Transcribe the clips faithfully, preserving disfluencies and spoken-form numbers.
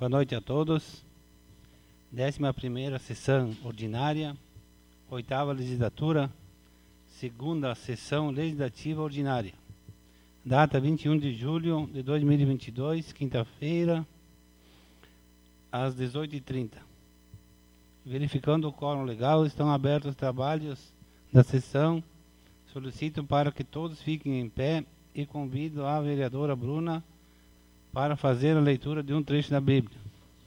Boa noite a todos. Décima primeira sessão ordinária, oitava legislatura, segunda sessão legislativa ordinária. Data vinte e um de julho de dois mil e vinte e dois, quinta-feira, às dezoito e trinta. Verificando o quórum legal, estão abertos os trabalhos da sessão. Solicito para que todos fiquem em pé e convido a vereadora Bruna para fazer a leitura de um trecho da Bíblia.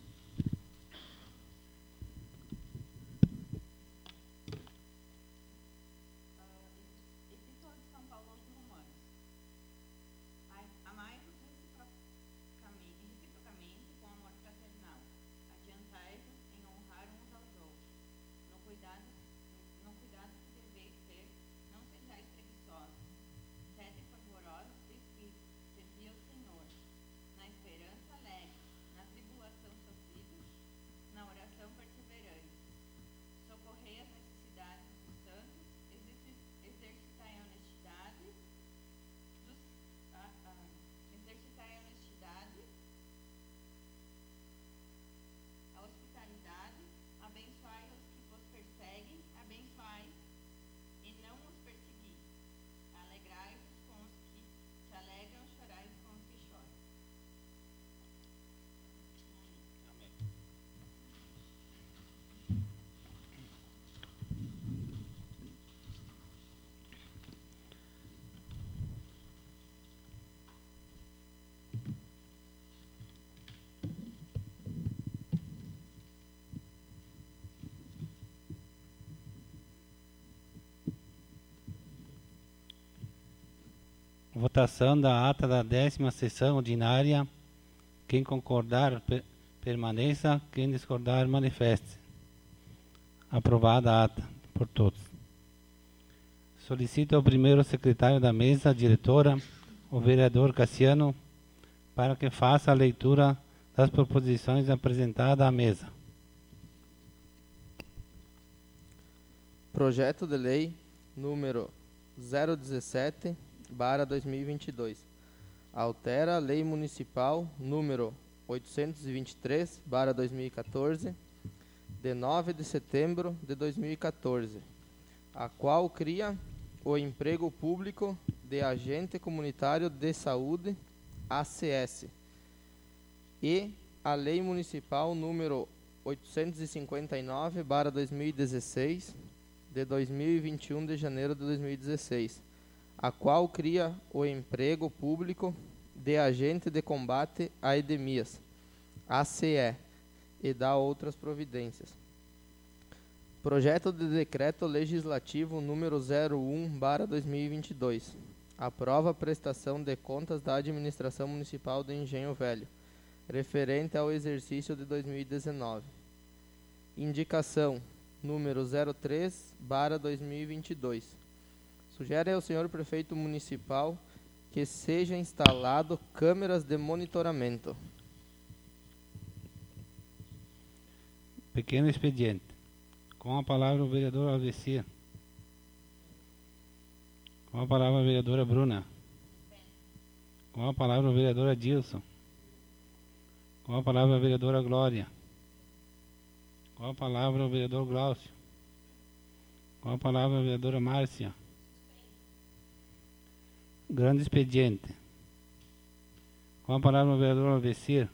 Votação da ata da décima sessão ordinária. Quem concordar, per permaneça. Quem discordar, manifeste. Aprovada a ata por todos. Solicito ao primeiro secretário da mesa, diretora, o vereador Cassiano, para que faça a leitura das proposições apresentadas à mesa. Projeto de lei número zero dezessete barra dois mil e vinte e dois. Altera a lei municipal número oitocentos e vinte e três barra dois mil e quatorze, de nove de setembro de dois mil e quatorze, a qual cria o emprego público de agente comunitário de saúde, A C S, e a lei municipal número oitocentos e cinquenta e nove barra dois mil e dezesseis, de dois mil e vinte e um de janeiro de dois mil e dezesseis, a qual cria o emprego público de agente de combate a epidemias, A C E, e dá outras providências. Projeto de decreto legislativo número zero um barra dois mil e vinte e dois. Aprova a prestação de contas da administração municipal do Engenho Velho, referente ao exercício de dois mil e dezenove. Indicação número zero três barra dois mil e vinte e dois. Sugere ao senhor prefeito municipal que seja instalado câmeras de monitoramento. Pequeno expediente. Com a palavra o vereador Alvesir. Com a palavra a vereadora Bruna. Com a palavra a vereadora Dilson. Com a palavra a vereadora Glória. Com a palavra o vereador Glaucio. Com a palavra a vereadora Márcia. Grande expediente. Com a palavra o vereador Alvesir.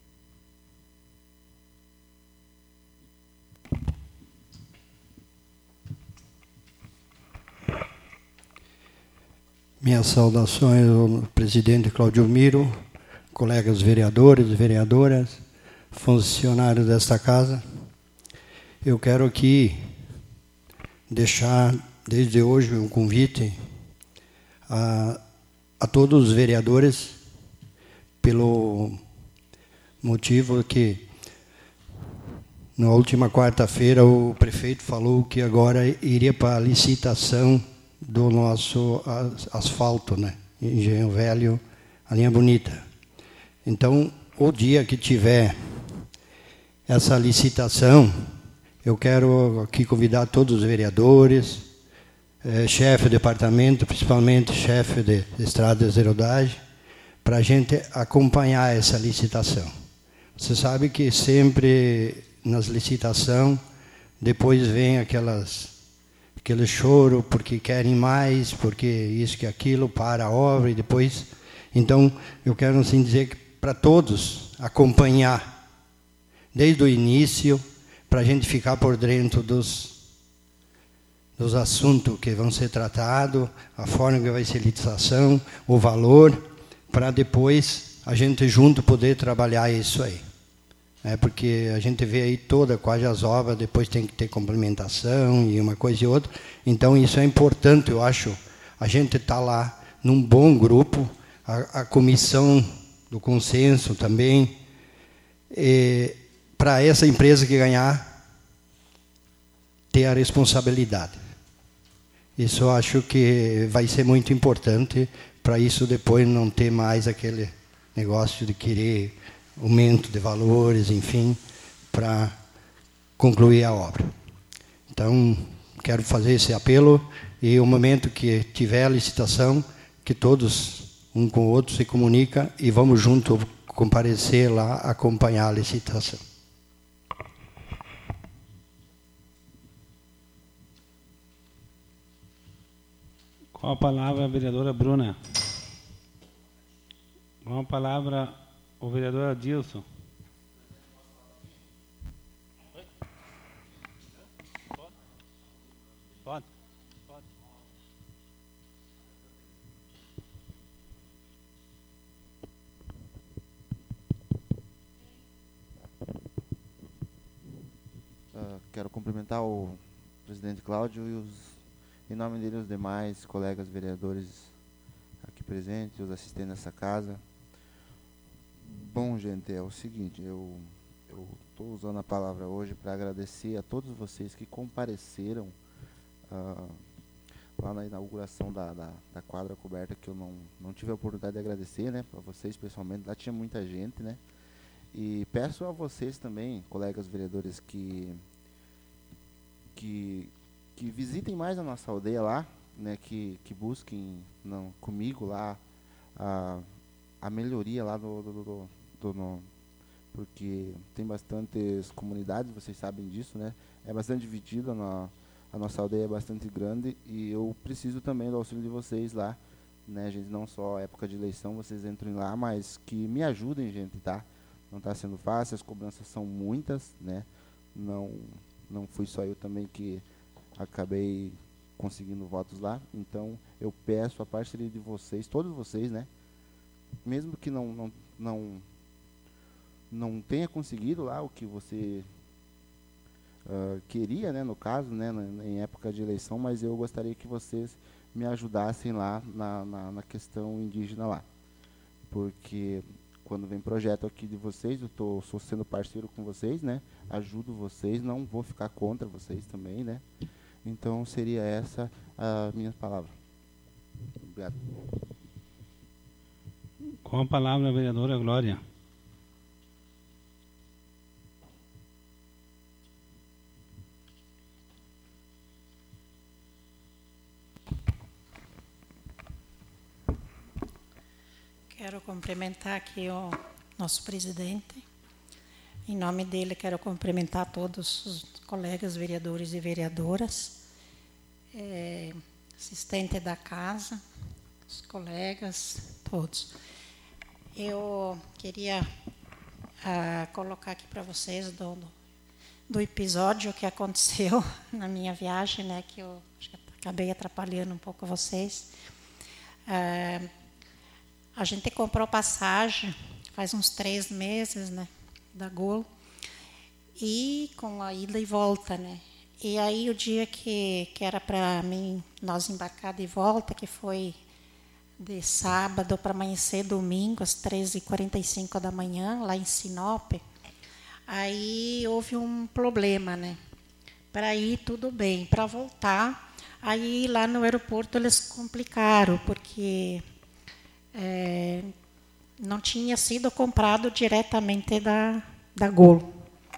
Minhas saudações ao presidente Claudio Miro, colegas vereadores e vereadoras, funcionários desta casa. Eu quero aqui deixar desde hoje um convite a, a todos os vereadores, pelo motivo que na última quarta-feira o prefeito falou que agora iria para a licitação do nosso asfalto, né? Engenho Velho, a linha bonita. Então, o dia que tiver essa licitação, eu quero aqui convidar todos os vereadores, eh, chefe de departamento, principalmente chefe de estrada de zero idade, para a gente acompanhar essa licitação. Você sabe que sempre nas licitações, depois vem aquelas, aquele choro porque querem mais, porque isso que aquilo, para a obra e depois... Então, eu quero assim dizer que para todos acompanhar desde o início, para a gente ficar por dentro dos, dos assuntos que vão ser tratados, a forma que vai ser a licitação, o valor, para depois a gente junto poder trabalhar isso aí. É porque a gente vê aí toda, quase as obras, depois tem que ter complementação e uma coisa e outra. Então, isso é importante, eu acho, a gente está lá num bom grupo, a, a comissão do consenso também, para essa empresa que ganhar, ter a responsabilidade. Isso eu acho que vai ser muito importante, para isso depois não ter mais aquele negócio de querer aumento de valores, enfim, para concluir a obra. Então, quero fazer esse apelo e o momento que tiver a licitação, que todos, um com o outro, se comunicam e vamos junto comparecer lá, acompanhar a licitação. Com a palavra a vereadora Bruna. Com a palavra o vereador Adilson. Pode? Pode. Uh, quero cumprimentar o presidente Cláudio e, os, em nome dele, os demais colegas vereadores aqui presentes, os assistentes dessa casa. Bom, gente, é o seguinte, eu estou usando a palavra hoje para agradecer a todos vocês que compareceram uh, lá na inauguração da, da, da quadra coberta, que eu não, não tive a oportunidade de agradecer, né, para vocês pessoalmente, lá tinha muita gente, né, e peço a vocês também, colegas vereadores, que, que, que visitem mais a nossa aldeia lá, né, que, que busquem não, comigo lá a, a melhoria lá do, do, do, do no, porque tem bastantes comunidades, vocês sabem disso, né? É bastante dividida, na, a nossa aldeia é bastante grande e eu preciso também do auxílio de vocês lá, né, gente? Não só época de eleição, vocês entrem lá, mas que me ajudem, gente, tá? Não está sendo fácil, as cobranças são muitas, né? Não, não fui só eu também que acabei conseguindo votos lá, então eu peço a parceria de vocês, todos vocês, né? Mesmo que não, não, não, não tenha conseguido lá o que você uh, queria, né, no caso, né, na, em época de eleição, mas eu gostaria que vocês me ajudassem lá na, na, na questão indígena lá. Porque quando vem projeto aqui de vocês, eu tô, sou sendo parceiro com vocês, né, ajudo vocês, não vou ficar contra vocês também, né. Então, seria essa a minha palavra. Obrigado. Com a palavra a vereadora Glória. Quero cumprimentar aqui o nosso presidente. Em nome dele, quero cumprimentar todos os colegas vereadores e vereadoras, é, assistente da casa, os colegas, todos. Eu queria ah, colocar aqui para vocês do, do episódio que aconteceu na minha viagem, né, que eu acho que acabei atrapalhando um pouco vocês. Ah, a gente comprou passagem faz uns três meses, né, da Gol, e com a ida e volta, né. E aí o dia que, que era para mim, nós embarcar de volta, que foi de sábado para amanhecer domingo, às treze e quarenta e cinco da manhã, lá em Sinop, aí houve um problema, né. Para ir tudo bem, para voltar, aí lá no aeroporto eles complicaram, porque é, não tinha sido comprado diretamente da, da Gol.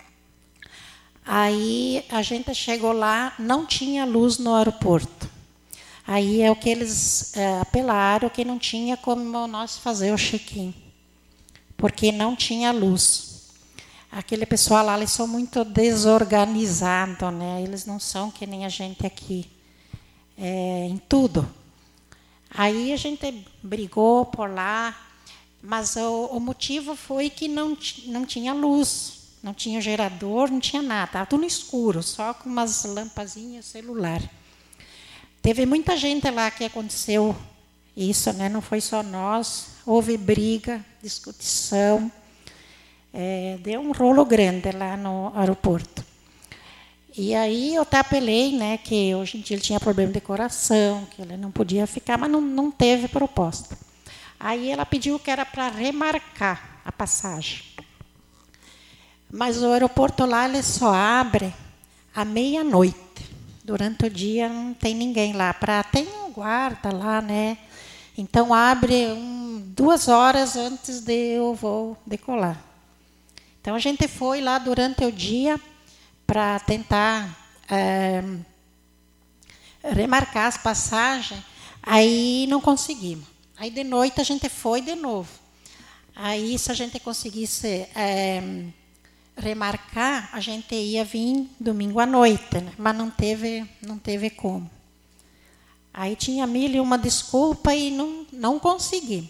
Aí a gente chegou lá, não tinha luz no aeroporto. Aí é o que eles é, apelaram, que não tinha como nós fazer o check-in, porque não tinha luz. aquele pessoal lá, eles são muito desorganizados, né? Eles não são que nem a gente aqui, é, em tudo. Aí a gente brigou por lá, mas o, o motivo foi que não, não tinha luz, não tinha gerador, não tinha nada, estava tudo no escuro, só com umas lampazinhas celular. Teve muita gente lá que aconteceu isso, né? Não foi só nós, houve briga, discussão, é, deu um rolo grande lá no aeroporto. E aí eu até apelei, né, que hoje em dia ele tinha problema de coração, que ele não podia ficar, mas não, não teve proposta. Aí ela pediu que era para remarcar a passagem. Mas o aeroporto lá ele só abre à meia-noite. Durante o dia não tem ninguém lá. Pra, tem um guarda lá, né? Então abre um, duas horas antes de o voo decolar. Então a gente foi lá durante o dia para tentar é, remarcar as passagens, aí não conseguimos. Aí de noite a gente foi de novo. Aí se a gente conseguisse é, remarcar, a gente ia vir domingo à noite, né? Mas não teve, não teve como. Aí tinha mil e uma desculpa e não, não conseguimos.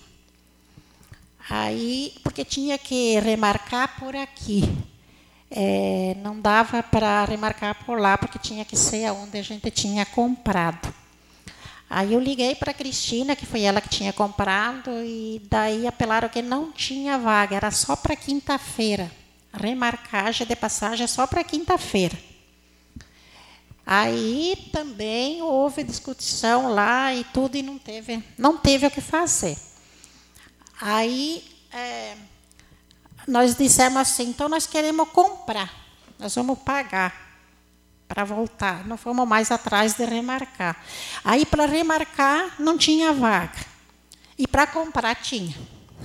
Aí, porque tinha que remarcar por aqui. É, não dava para remarcar por lá, porque tinha que ser onde a gente tinha comprado. Aí eu liguei para a Cristina, que foi ela que tinha comprado, e daí apelaram que não tinha vaga, era só para quinta-feira. A remarcagem de passagem é só para quinta-feira. Aí também houve discussão lá e tudo, e não teve, não teve o que fazer. Aí... É, nós dissemos assim, então nós queremos comprar, nós vamos pagar para voltar, não fomos mais atrás de remarcar. Aí para remarcar não tinha vaga, e para comprar tinha.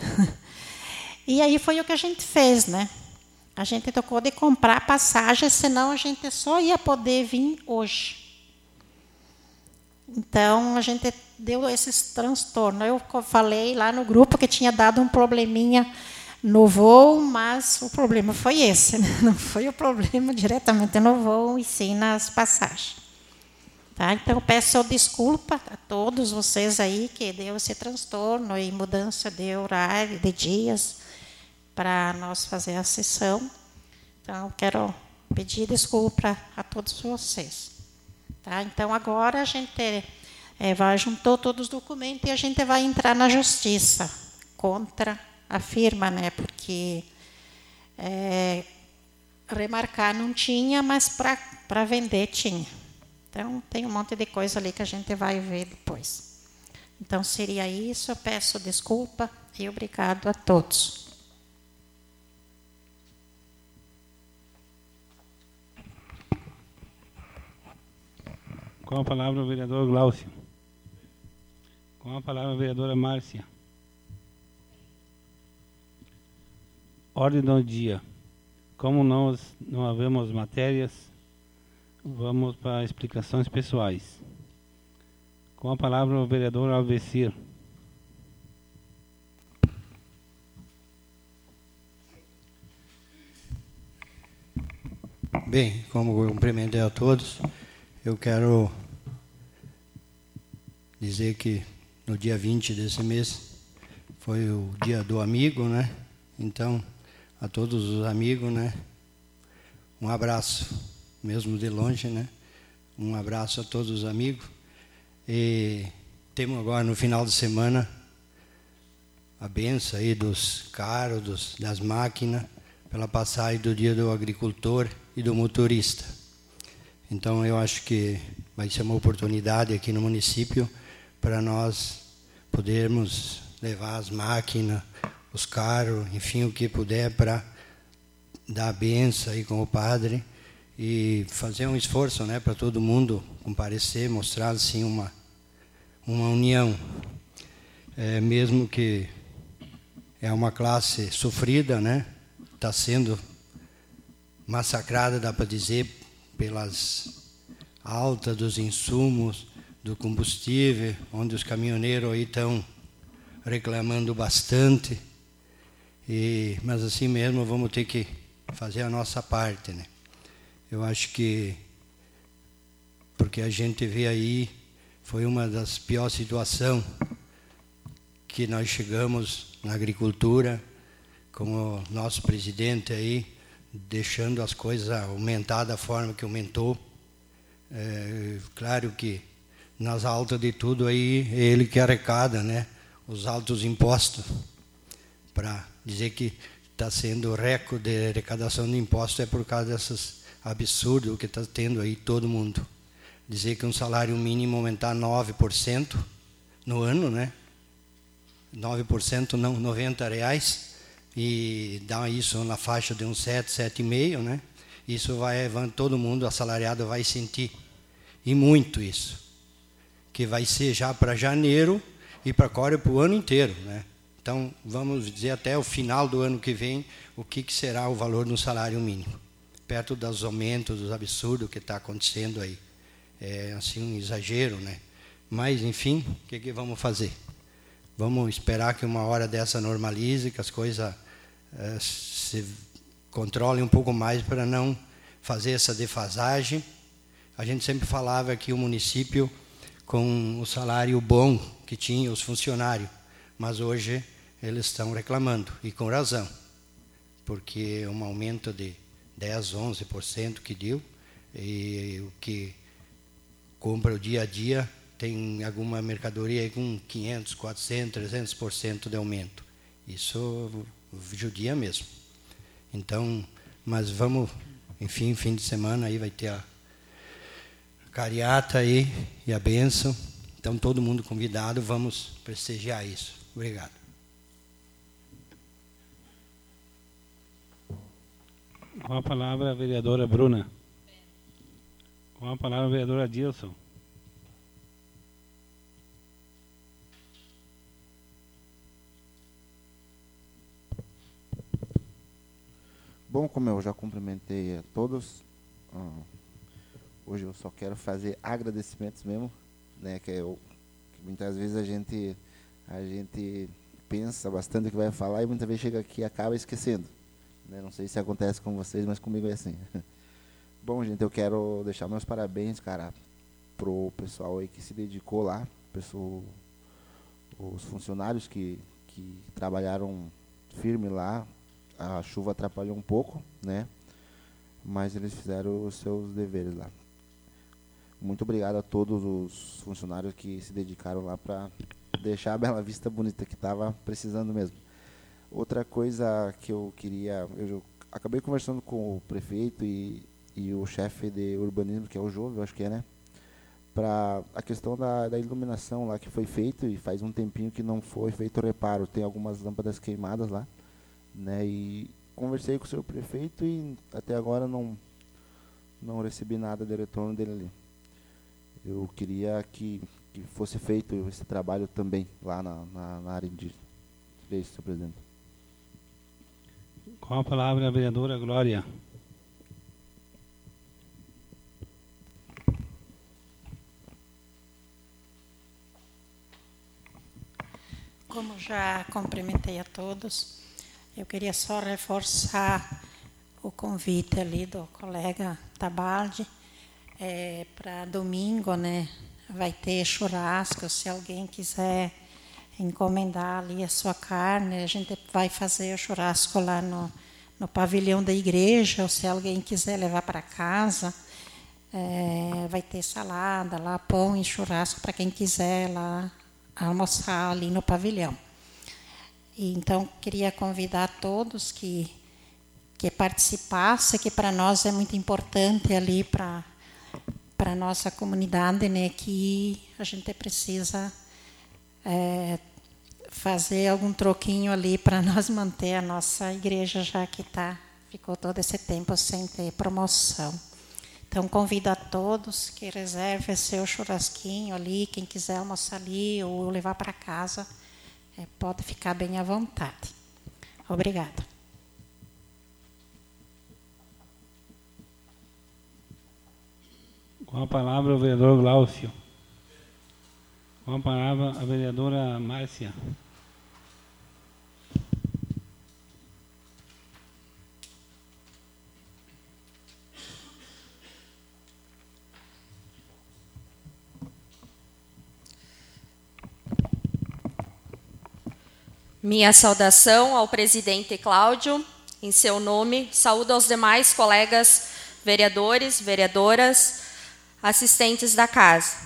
E aí foi o que a gente fez, né? A gente tocou de comprar passagem, senão a gente só ia poder vir hoje. Então a gente deu esses transtornos. Eu falei lá no grupo que tinha dado um probleminha no voo, mas o problema foi esse, né? Não foi o problema diretamente no voo, e sim nas passagens. Tá? Então, eu peço desculpa a todos vocês aí que deu esse transtorno e mudança de horário, de dias, para nós fazer a sessão. Então, eu quero pedir desculpa a todos vocês. Tá? Então, agora a gente é, vai juntou todos os documentos e a gente vai entrar na justiça contra a firma, né? Porque é, remarcar não tinha, mas para vender tinha. Então, tem um monte de coisa ali que a gente vai ver depois. Então, seria isso. Eu peço desculpa e obrigado a todos. Com a palavra o vereador Glaucio. Com a palavra a vereadora Márcia. Ordem do dia. Como nós não havemos matérias, vamos para explicações pessoais. Com a palavra o vereador Alvecir. Bem, como eu cumprimentei a todos, eu quero dizer que no dia vinte desse mês foi o dia do amigo, né? Então, a todos os amigos, né? Um abraço, mesmo de longe, né? Um abraço a todos os amigos. E temos agora no final de semana a benção aí dos carros, dos, das máquinas, pela passagem do dia do agricultor e do motorista. Então eu acho que vai ser uma oportunidade aqui no município para nós podermos levar as máquinas, os carros, enfim, o que puder para dar a benção aí com o padre e fazer um esforço, né, para todo mundo comparecer, mostrar assim uma uma união, é, mesmo que é uma classe sofrida, né, está sendo massacrada, dá para dizer, pelas altas dos insumos, do combustível, onde os caminhoneiros aí estão reclamando bastante. E, mas assim mesmo vamos ter que fazer a nossa parte, né? Eu acho que, porque a gente vê aí, foi uma das piores situações que nós chegamos na agricultura, com o nosso presidente aí, deixando as coisas aumentar da forma que aumentou. É, claro que nas altas de tudo aí, é ele que arrecada, né, os altos impostos, para dizer que está sendo recorde de arrecadação de impostos, é por causa desses absurdos que está tendo aí todo mundo. Dizer que um salário mínimo aumentar nove por cento no ano, né? nove por cento não, noventa reais, e dá isso na faixa de uns sete, sete vírgula cinco, né? Isso vai, vai, todo mundo assalariado vai sentir, e muito isso, que vai ser já para janeiro e para agora para o ano inteiro, né? Então, vamos dizer até o final do ano que vem o que, que será o valor do salário mínimo, perto dos aumentos, dos absurdos que está acontecendo aí. É assim um exagero, né? Mas, enfim, o que, que vamos fazer? Vamos esperar que uma hora dessa normalize, que as coisas uh, se controlem um pouco mais para não fazer essa defasagem. A gente sempre falava que o município com o salário bom que tinha os funcionários, mas hoje eles estão reclamando, e com razão, porque um aumento de dez, onze por cento que deu, e o que compra o dia a dia tem alguma mercadoria aí com quinhentos, quatrocentos, trezentos por cento de aumento. Isso judia mesmo. Então, mas vamos, enfim, fim de semana aí vai ter a cariata aí e a bênção. Então, todo mundo convidado, vamos prestigiar isso. Obrigado. Com a palavra a vereadora Bruna. Com a palavra a vereadora Dilson. Bom, como eu já cumprimentei a todos, uh, hoje eu só quero fazer agradecimentos mesmo, né, que, eu, que muitas vezes a gente, a gente pensa bastante o que vai falar e muitas vezes chega aqui e acaba esquecendo. Né? Não sei se acontece com vocês, mas comigo é assim. Bom, gente, eu quero deixar meus parabéns, cara, pro pessoal aí que se dedicou lá, pessoal, os funcionários que, que trabalharam firme lá. A chuva atrapalhou um pouco, né? Mas eles fizeram os seus deveres lá. Muito obrigado a todos os funcionários que se dedicaram lá para deixar a Bela Vista bonita, que estava precisando mesmo. Outra coisa que eu queria... Eu acabei conversando com o prefeito e, e o chefe de urbanismo, que é o Jovem, eu acho que é, né? Para a questão da, da iluminação lá que foi feito, e faz um tempinho que não foi feito o reparo. Tem algumas lâmpadas queimadas lá. Né, e conversei com o seu prefeito e até agora não, não recebi nada de retorno dele ali. Eu queria que, que fosse feito esse trabalho também lá na, na, na área indígena. É isso, senhor presidente. Com a palavra a vereadora Glória. Como já cumprimentei a todos, eu queria só reforçar o convite ali do colega Tabaldi. É, para domingo, né, vai ter churrasco. Se alguém quiser encomendar ali a sua carne, a gente vai fazer o churrasco lá no, no pavilhão da igreja, ou se alguém quiser levar para casa, é, vai ter salada lá, pão e churrasco para quem quiser lá almoçar ali no pavilhão. E, então, queria convidar todos que, que participassem, que para nós é muito importante ali para para a nossa comunidade, né, que a gente precisa é, fazer algum troquinho ali para nós manter a nossa igreja, já que tá, ficou todo esse tempo sem ter promoção. Então, convido a todos que reservem seu churrasquinho ali, quem quiser almoçar ali ou levar para casa, é, pode ficar bem à vontade. Obrigada. Com a palavra o vereador Glaucio. Com a palavra a vereadora Márcia. Minha saudação ao presidente Cláudio, em seu nome. Saúdo aos demais colegas vereadores, vereadoras, assistentes da casa.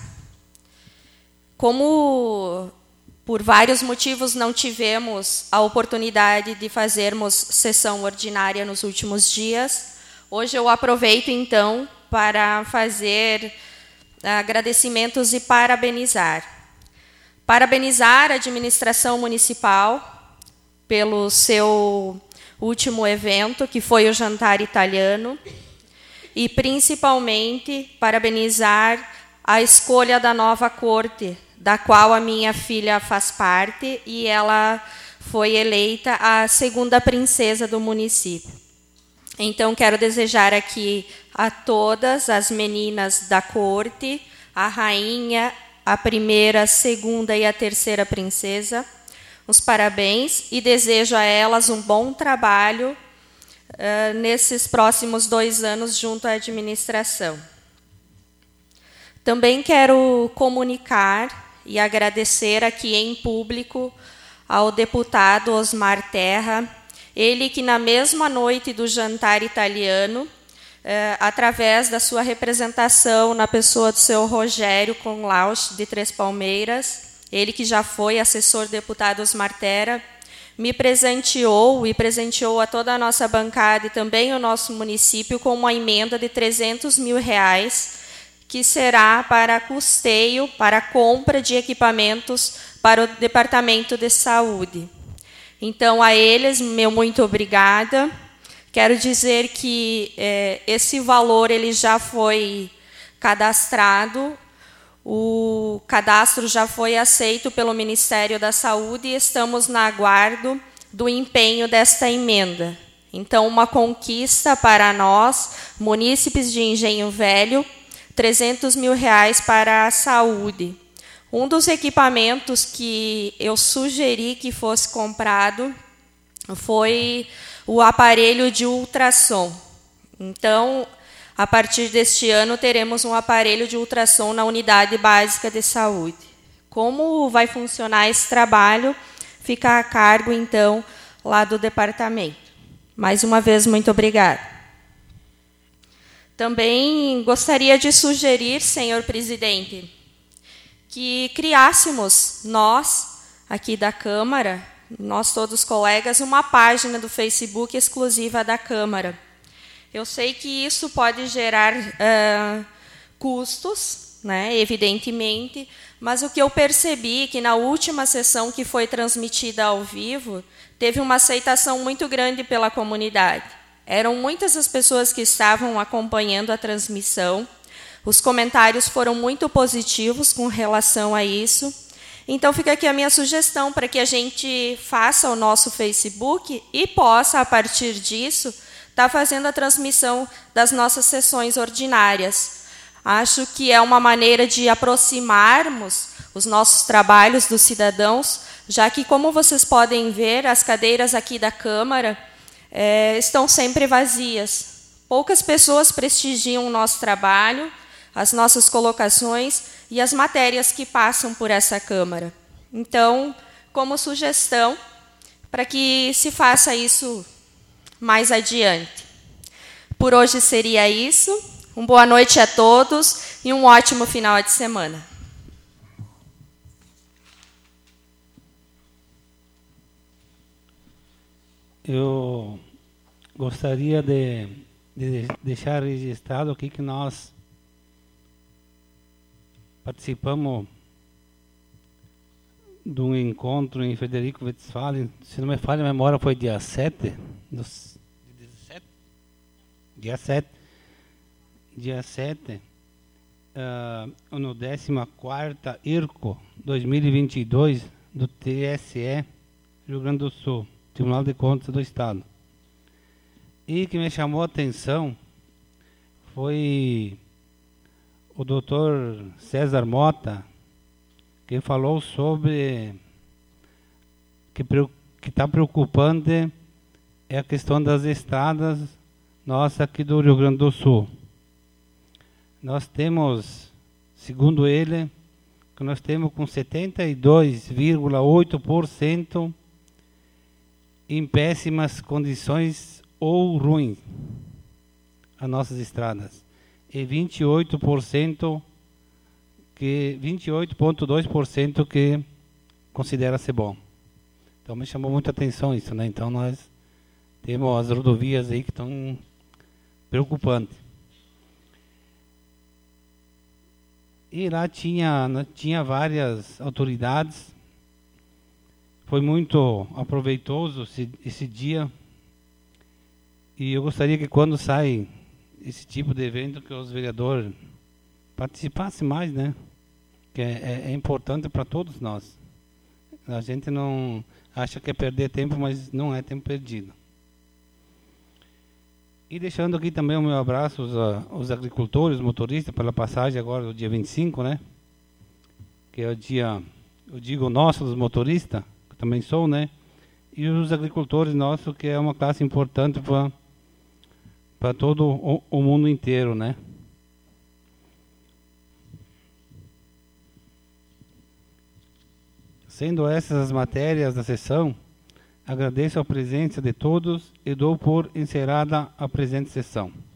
Como por vários motivos não tivemos a oportunidade de fazermos sessão ordinária nos últimos dias, hoje eu aproveito então para fazer agradecimentos e parabenizar. Parabenizar a administração municipal pelo seu último evento, que foi o jantar italiano, e principalmente parabenizar a escolha da nova corte, da qual a minha filha faz parte, e ela foi eleita a segunda princesa do município. Então, quero desejar aqui a todas as meninas da corte, a rainha, a primeira, a segunda e a terceira princesa, os parabéns, e desejo a elas um bom trabalho uh, nesses próximos dois anos junto à administração. Também quero comunicar e agradecer aqui em público ao deputado Osmar Terra, ele que na mesma noite do jantar italiano, eh, através da sua representação na pessoa do seu Rogério Conlauch, de Três Palmeiras, ele que já foi assessor deputado Osmar Terra, me presenteou e presenteou a toda a nossa bancada e também o nosso município com uma emenda de trezentos mil reais, que será para custeio, para compra de equipamentos para o Departamento de Saúde. Então, a eles, meu muito obrigada. Quero dizer que eh, esse valor ele já foi cadastrado, o cadastro já foi aceito pelo Ministério da Saúde e estamos na aguardo do empenho desta emenda. Então, uma conquista para nós, munícipes de Engenho Velho, trezentos mil reais para a saúde. Um dos equipamentos que eu sugeri que fosse comprado foi o aparelho de ultrassom. Então, a partir deste ano, teremos um aparelho de ultrassom na unidade básica de saúde. Como vai funcionar esse trabalho, fica a cargo, então, lá do departamento. Mais uma vez, muito obrigada. Também gostaria de sugerir, senhor presidente, que criássemos nós, aqui da Câmara, nós todos colegas, uma página do Facebook exclusiva da Câmara. Eu sei que isso pode gerar uh, custos, né, evidentemente, mas o que eu percebi é que na última sessão que foi transmitida ao vivo, teve uma aceitação muito grande pela comunidade. Eram muitas as pessoas que estavam acompanhando a transmissão. Os comentários foram muito positivos com relação a isso. Então, fica aqui a minha sugestão para que a gente faça o nosso Facebook e possa, a partir disso, estar fazendo a transmissão das nossas sessões ordinárias. Acho que é uma maneira de aproximarmos os nossos trabalhos dos cidadãos, já que, como vocês podem ver, as cadeiras aqui da Câmara É, estão sempre vazias. Poucas pessoas prestigiam o nosso trabalho, as nossas colocações e as matérias que passam por essa Câmara. Então, como sugestão, para que se faça isso mais adiante. Por hoje seria isso. Uma boa noite a todos e um ótimo final de semana. Eu gostaria de, de deixar registrado aqui que nós participamos de um encontro em Frederico Westphalen, se não me falha a memória, foi dia sete, dos, dia sete, dia sete, uh, no décima quarta IRCO dois mil e vinte e dois do T S E Rio Grande do Sul, Tribunal de Contas do Estado. E que me chamou a atenção foi o doutor César Mota, que falou sobre que está preocupante é a questão das estradas nossa aqui do Rio Grande do Sul. Nós temos, segundo ele, que nós temos com setenta e dois vírgula oito por cento em péssimas condições ou ruins as nossas estradas. E vinte e oito por cento que vinte e oito vírgula dois por cento que considera ser bom. Então me chamou muita atenção isso, né? Então nós temos as rodovias aí que estão preocupantes. E lá tinha, tinha várias autoridades. Foi muito aproveitoso esse, esse dia. E eu gostaria que quando sai esse tipo de evento, que os vereadores participassem mais, né? Que é, é importante para todos nós. A gente não acha que é perder tempo, mas não é tempo perdido. E deixando aqui também o meu abraço aos, aos agricultores, motoristas, pela passagem agora do dia vinte e cinco, né? Que é o dia, eu digo nosso, dos motoristas, que também sou, né? E os agricultores nossos, que é uma classe importante para para todo o, o mundo inteiro, né? Sendo essas as matérias da sessão, agradeço a presença de todos e dou por encerrada a presente sessão.